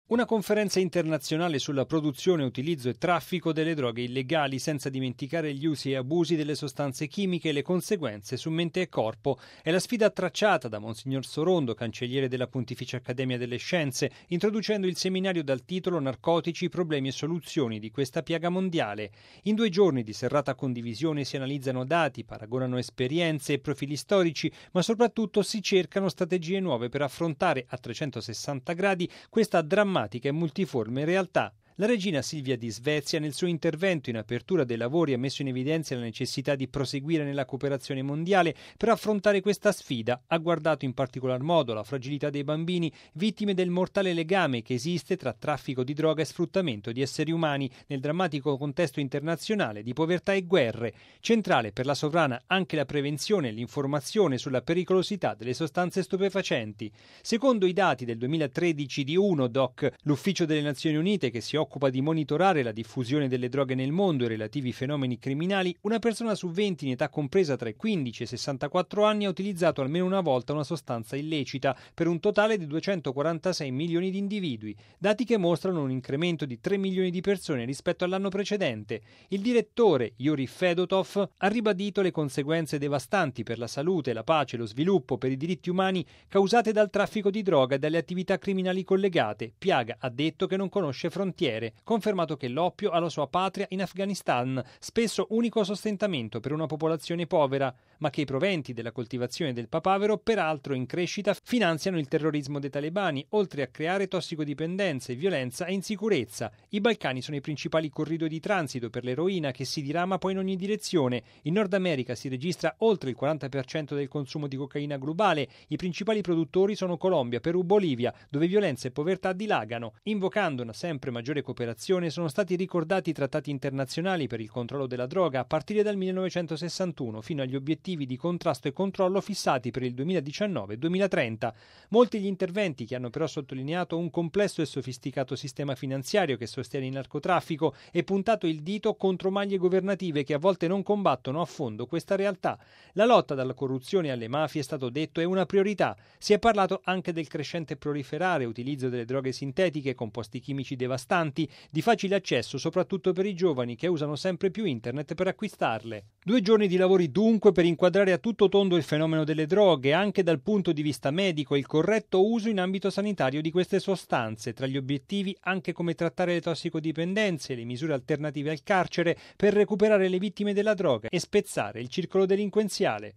Una conferenza internazionale sulla produzione, utilizzo e traffico delle droghe illegali, senza dimenticare gli usi e abusi delle sostanze chimiche e le conseguenze su mente e corpo. È la sfida tracciata da Monsignor Sorondo, cancelliere della Pontificia Accademia delle Scienze, introducendo il seminario dal titolo Narcotici, problemi e soluzioni di questa piaga mondiale. In 2 giorni di serrata condivisione si analizzano dati, paragonano esperienze e profili storici, ma soprattutto si cercano strategie nuove per affrontare a 360 gradi questa drammatica e multiforme realtà. La regina Silvia di Svezia, nel suo intervento in apertura dei lavori, ha messo in evidenza la necessità di proseguire nella cooperazione mondiale per affrontare questa sfida. Ha guardato in particolar modo la fragilità dei bambini, vittime del mortale legame che esiste tra traffico di droga e sfruttamento di esseri umani nel drammatico contesto internazionale di povertà e guerre. Centrale per la sovrana anche la prevenzione e l'informazione sulla pericolosità delle sostanze stupefacenti. Secondo i dati del 2013 di UNODC, l'Ufficio delle Nazioni Unite che si occupa di monitorare la diffusione delle droghe nel mondo e relativi fenomeni criminali, una persona su 20 in età compresa tra i 15 e i 64 anni ha utilizzato almeno una volta una sostanza illecita, per un totale di 246 milioni di individui, dati che mostrano un incremento di 3 milioni di persone rispetto all'anno precedente. Il direttore Yuri Fedotov ha ribadito le conseguenze devastanti per la salute, la pace e lo sviluppo, per i diritti umani causate dal traffico di droga e dalle attività criminali collegate, piaga, ha detto, che non conosce frontiere. Confermato che l'oppio ha la sua patria in Afghanistan, spesso unico sostentamento per una popolazione povera, ma che i proventi della coltivazione del papavero, peraltro in crescita, finanziano il terrorismo dei talebani, oltre a creare tossicodipendenze, violenza e insicurezza. I Balcani sono i principali corridoi di transito per l'eroina, che si dirama poi in ogni direzione. In Nord America si registra oltre il 40% del consumo di cocaina globale. I principali produttori sono Colombia, Perù, Bolivia, dove violenza e povertà dilagano. Invocando una sempre maggiore cooperazione, sono stati ricordati i trattati internazionali per il controllo della droga a partire dal 1961 fino agli obiettivi di contrasto e controllo fissati per il 2019-2030. Molti gli interventi che hanno però sottolineato un complesso e sofisticato sistema finanziario che sostiene il narcotraffico e puntato il dito contro maglie governative che a volte non combattono a fondo questa realtà. La lotta dalla corruzione alle mafie, è stato detto, è una priorità. Si è parlato anche del crescente proliferare e utilizzo delle droghe sintetiche, composti chimici devastanti, di facile accesso soprattutto per i giovani che usano sempre più internet per acquistarle. 2 giorni di lavori dunque per inquadrare a tutto tondo il fenomeno delle droghe, anche dal punto di vista medico, e il corretto uso in ambito sanitario di queste sostanze, tra gli obiettivi anche come trattare le tossicodipendenze e le misure alternative al carcere per recuperare le vittime della droga e spezzare il circolo delinquenziale.